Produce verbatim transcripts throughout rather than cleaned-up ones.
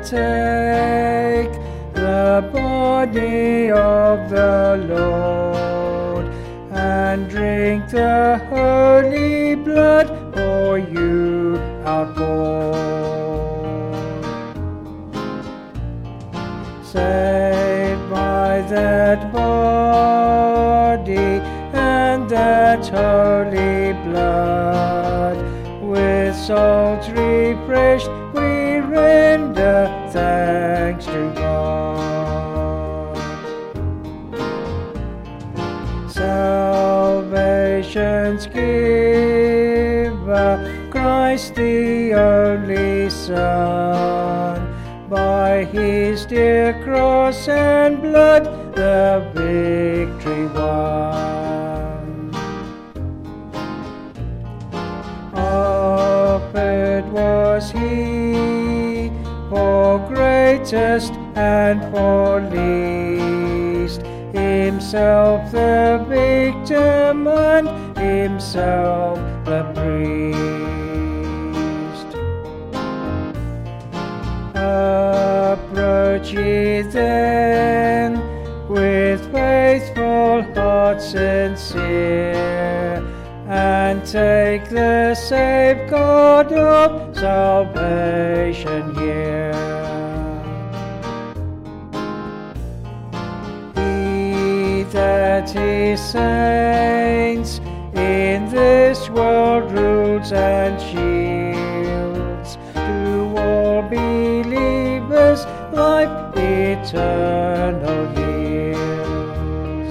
partake the body of the Lord, and drink the holy blood for you outpoured. Saved by that body and that holy blood, with souls refreshed, we render thanks to God. Salvation's giver, Christ the only Son, by his dear cross and blood the victory won. Offered was he for greatest and for least, himself the victim and himself the priest. Approach ye then with faithful hearts sincere, and take the safeguard of salvation here. He that his saints in this world rules and shields, to all believers life eternal yields.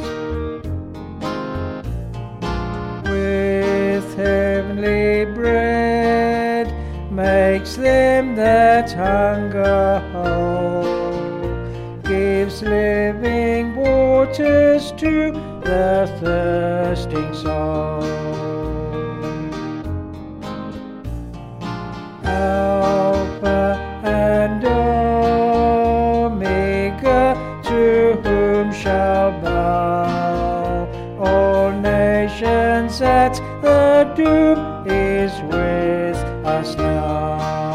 With heavenly bread makes them that hunger whole, gives living waters to the thirsting soul. Alpha and Omega, to whom shall bow all nations at the doom, is with us now.